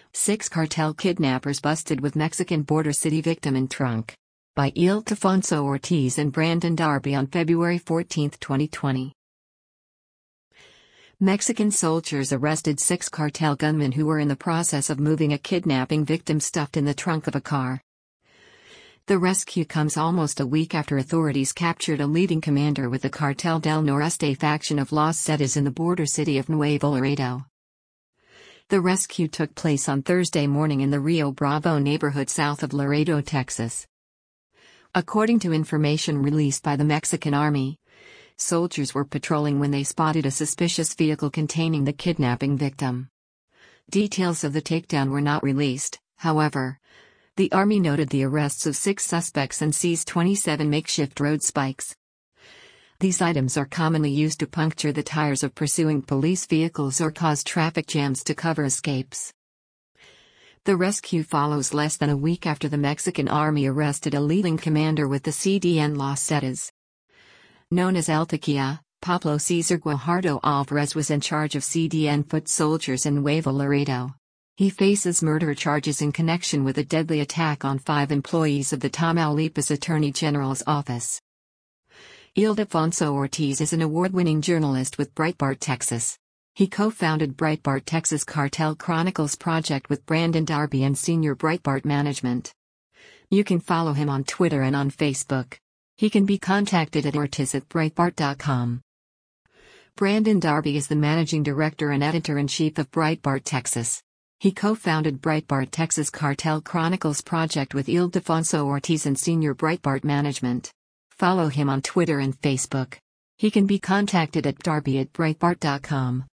Six cartel kidnappers busted with Mexican border city victim in trunk. By Ildefonso Ortiz and Brandon Darby on February 14, 2020. Mexican soldiers arrested six cartel gunmen who were in the process of moving a kidnapping victim stuffed in the trunk of a car. The rescue comes almost a week after authorities captured a leading commander with the Cartel del Noreste faction of Los Zetas in the border city of Nuevo Laredo. The rescue took place on Thursday morning in the Rio Bravo neighborhood south of Laredo, Texas. According to information released by the Mexican Army, soldiers were patrolling when they spotted a suspicious vehicle containing the kidnapping victim. Details of the takedown were not released, however. The Army noted the arrests of 6 suspects and seized 27 makeshift road spikes. These items are commonly used to puncture the tires of pursuing police vehicles or cause traffic jams to cover escapes. The rescue follows less than a week after the Mexican Army arrested a leading commander with the CDN Los Zetas. Known as El Tequila, Pablo Cesar Guajardo Alvarez was in charge of CDN foot soldiers in Nuevo Laredo. He faces murder charges in connection with a deadly attack on 5 employees of the Tamaulipas Attorney General's office. Ildefonso Ortiz is an award-winning journalist with Breitbart Texas. He co-founded Breitbart Texas Cartel Chronicles project with Brandon Darby and senior Breitbart management. You can follow him on Twitter and on Facebook. He can be contacted at ortiz@breitbart.com. Brandon Darby is the managing director and editor-in-chief of Breitbart Texas. He co-founded Breitbart Texas Cartel Chronicles project with Ildefonso Ortiz and senior Breitbart management. Follow him on Twitter and Facebook. He can be contacted at darby@breitbart.com.